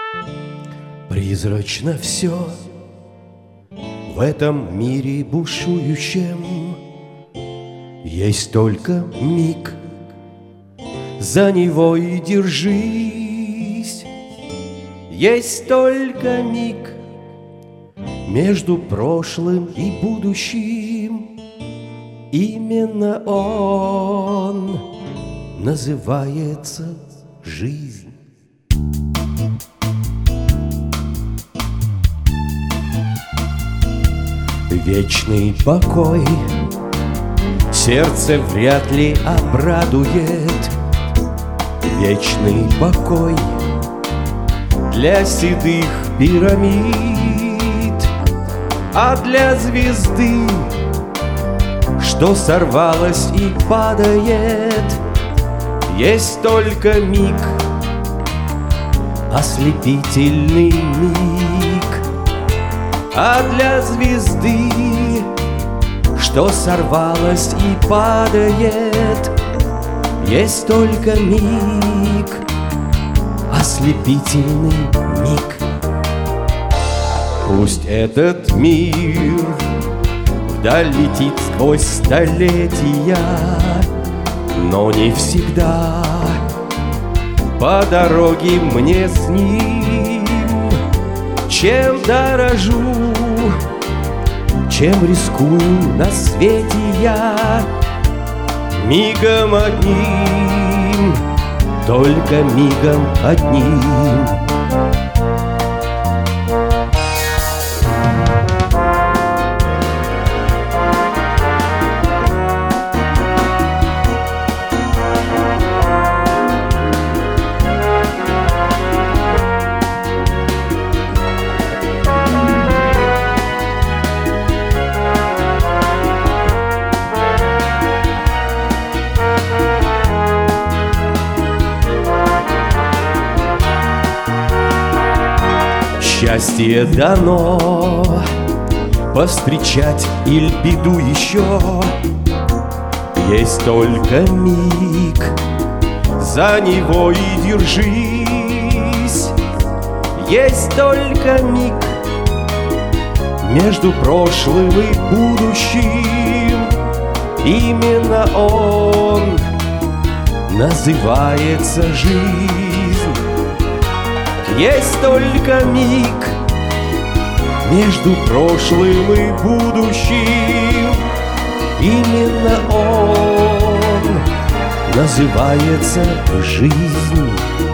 Призрачно все в этом мире бушующем. Есть только миг, за него и держись. Есть только миг между прошлым и будущим. Именно он называется жизнь. Вечный покой сердце вряд ли обрадует. Вечный покой для седых пирамид, а для звезды, что сорвалась и падает, есть только миг, ослепительный миг. А для звезды, что сорвалась и падает, есть только миг, ослепительный миг. Пусть этот мир вдаль летит сквозь столетия, но не всегда по дороге мне с ним. Чем дорожу, чем рискую на свете я, мигом одним, только мигом одним. Счастье дано повстречать или беду еще. Есть только миг, за него и держись. Есть только миг между прошлым и будущим. Именно он называется жизнь. Есть только миг между прошлым и будущим. Именно он называется жизнь.